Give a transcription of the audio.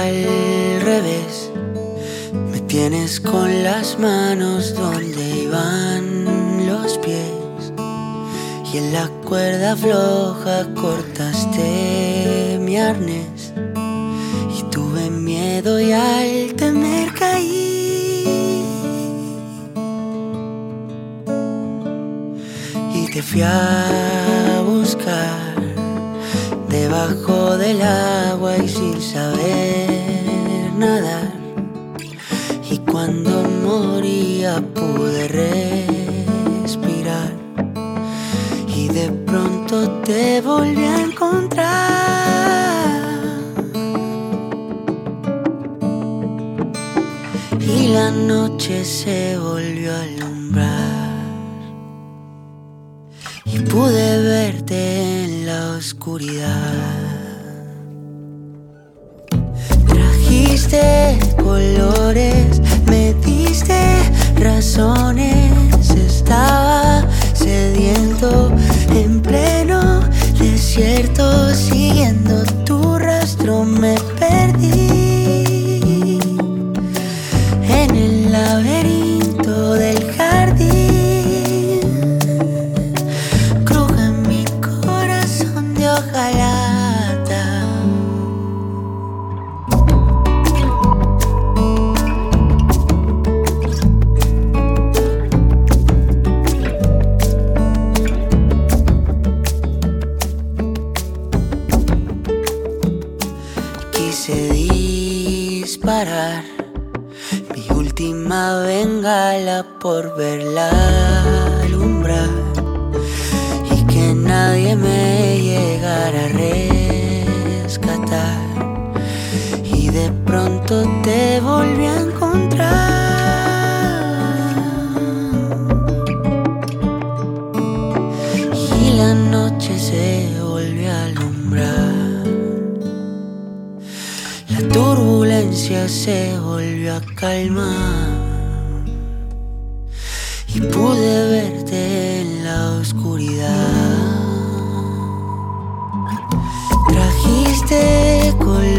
al revés. Me tienes con las manos donde iban los pies, y en la cuerda floja cortaste mi arnés. Y tuve miedo y al temer caí, y te fui a buscar debajo del agua y sin saber nadar. Y cuando moría pude respirar, y de pronto te volví a encontrar. Y la noche se volvió a alumbrar, y pude verte en la oscuridad. Trajiste colores, me diste razones. Estaba sediento en pleno desierto, siguiendo tu rastro me perdí en el laberinto del jardín. Cruje mi corazón de hojalata. Quise disparar mi última bengala por verla alumbrar, y que nadie me llegara a rescatar. Y de pronto te volví a encontrar, y la noche se volvió a alumbrar. La turbulencia se volvió a calmar, y pude verte en la oscuridad. Trajiste color